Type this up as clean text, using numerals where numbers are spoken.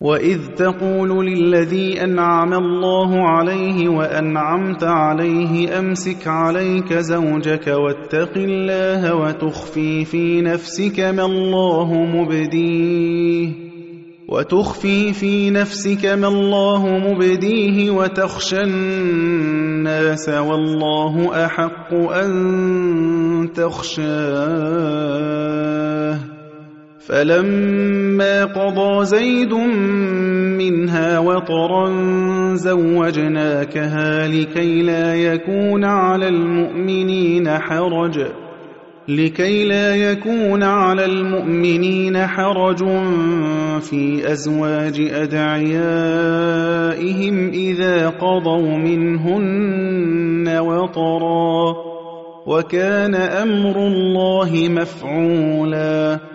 وَإِذْ تَقُولُ لِلَّذِي أَنْعَمَ اللَّهُ عَلَيْهِ وَأَنْعَمْتَ عَلَيْهِ أَمْسِكْ عَلَيْكَ زَوْجَكَ وَاتَّقِ اللَّهَ وَتُخْفِي فِي نَفْسِكَ مَا اللَّهُ مُبْدِيهِ وَتَخْشَى النَّاسَ وَاللَّهُ أَحَقُّ أَن تَخْشَاهُ فَلَمَّا قَضَىٰ زَيْدٌ مِّنْهَا وَطَرًا زَوَّجْنَاكَهَا لِكَيْ لَا يَكُونَ عَلَى الْمُؤْمِنِينَ حَرَجٌ فِي أَزْوَاجِ أَدْعِيَائِهِمْ إِذَا قَضَوْا مِنْهُنَّ وَطَرًا ۚ وَكَانَ أَمْرُ اللَّهِ مَفْعُولًا